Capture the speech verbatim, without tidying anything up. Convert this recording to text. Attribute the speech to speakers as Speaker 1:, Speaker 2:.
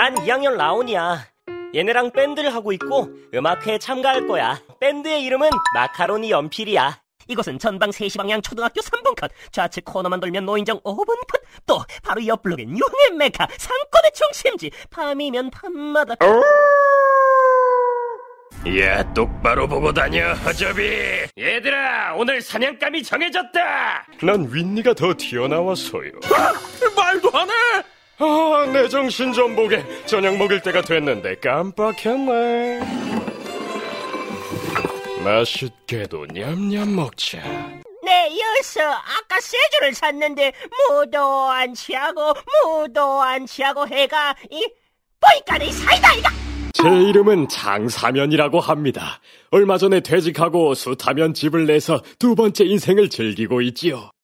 Speaker 1: 난 이 학년 라온이야. 얘네랑 밴드를 하고 있고 음악회에 참가할 거야. 밴드의 이름은 마카로니 연필이야. 이곳은 전방 세 시 방향 초등학교 삼 번 컷, 좌측 코너만 돌면 노인정 오 번 컷, 또 바로 옆 블록엔 유흥의 메카, 상권의 중심지, 밤이면 밤마다.
Speaker 2: 야, 똑바로 보고 다녀, 허접이. 얘들아, 오늘 사냥감이 정해졌다.
Speaker 3: 난 윈니가 더 튀어나왔어요.
Speaker 2: 아, 말도 안 해.
Speaker 3: 아, 내 정신 좀 보게. 저녁 먹을 때가 됐는데 깜빡했네. 맛있게도 냠냠 먹자.
Speaker 4: 네, 여서 아까 세주를 샀는데 무도 안 취하고 무도 안 취하고 해가 이 보니까 이 사이다 이가.
Speaker 3: 제 이름은 장사면이라고 합니다. 얼마 전에 퇴직하고 수타면 집을 내서 두 번째 인생을 즐기고 있지요.